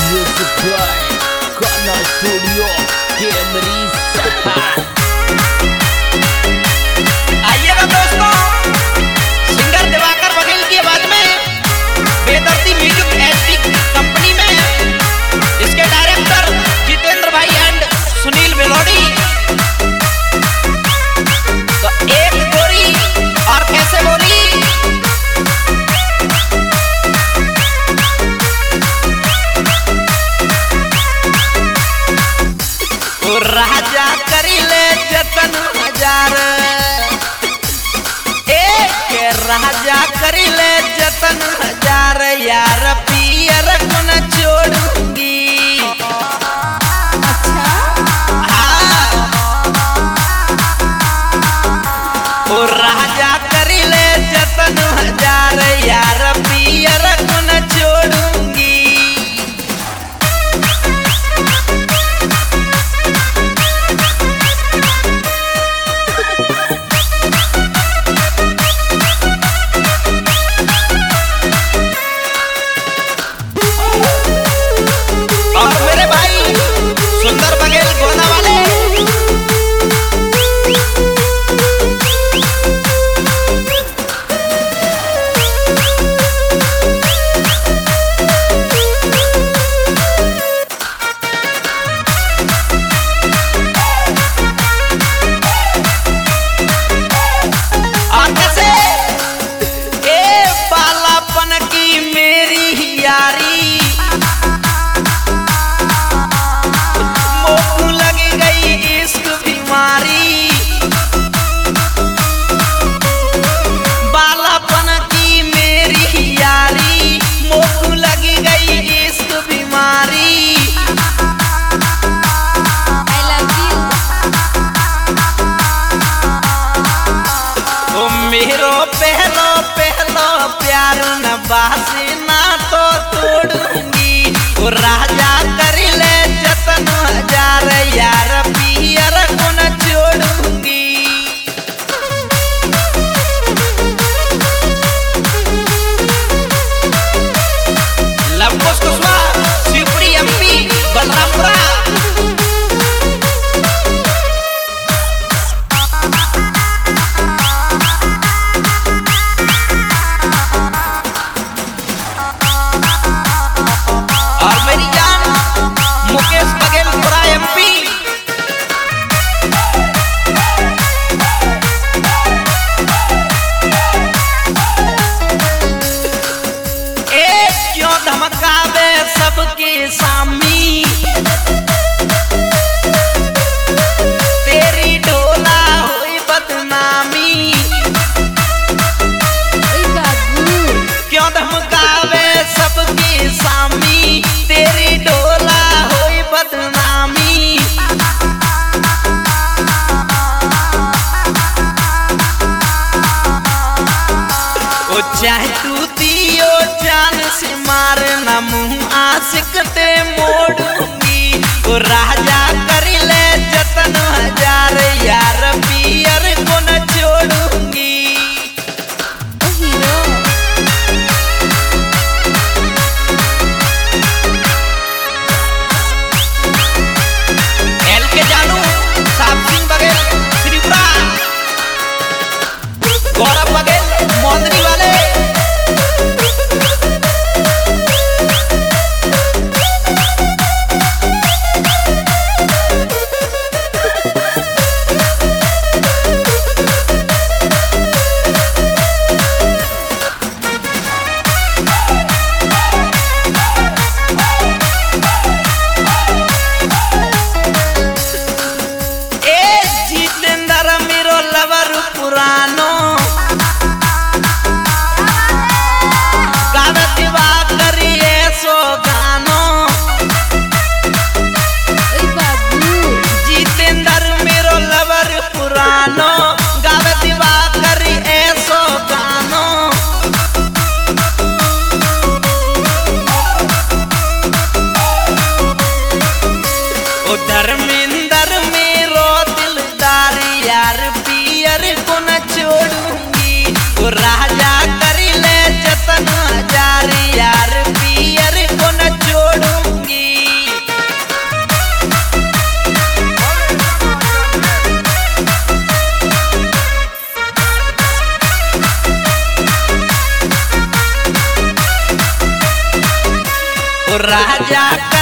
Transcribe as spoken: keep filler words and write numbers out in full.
Music by Kana Studio Camry Sahar। आइएगा दोस्तों, singer दिवाकर बघेल की आवाज में बेदर्दी म्यूजिक एसपी कंपनी में इसके डायरेक्टर जितेंद्र भाई एंड सुनील बेलोडी। तो एक गोरी और कैसे बोली, राजा करी ले जतन हजार, एक राजा करी ले जतन हजार, यार पियर को न छोड़ूंगी। हाँ, ओ राजा करी ले जतन हजार, यार पियर को न छोड़ूंगी। और मेरे भाई सुंदर बघेल गोना वाले, और कैसे ए बालापन की मेरी यारी, बालापन की मेरी यारी, मोह लगी गई इश्क बीमारी। I love you। ओ मेरो पहलो पहलो प्यार न बासी ना तो तोड़ूंगी। ओ राजा कर ले जतन हजार, यार पियर को न छोड़ूंगी। लवकुश कुशवाहा, शिवपुरी एमपी, बलरामपुरा। और मेरी जान मुकेश बघेल पुरा एमपी। ए क्यों धमकावे सबके सामी, तेरी ढोला हुई बदनामी। ओए बाबू, क्यों धमकावे सबके सामी, तेरी ढोला हुई बदनामी। ओ चाहे तू दियो जान से मार, न मुँह आशिक ते मोड़ूंगी। ओ राजा कर ले जतन हजार, यार पियर को न छोड़ूंगी। ओ हीरो। एल के जानू, साहब सिंह बघेल श्रीपुरा, गौरव बघेल मौदरी वाले। ओ राजा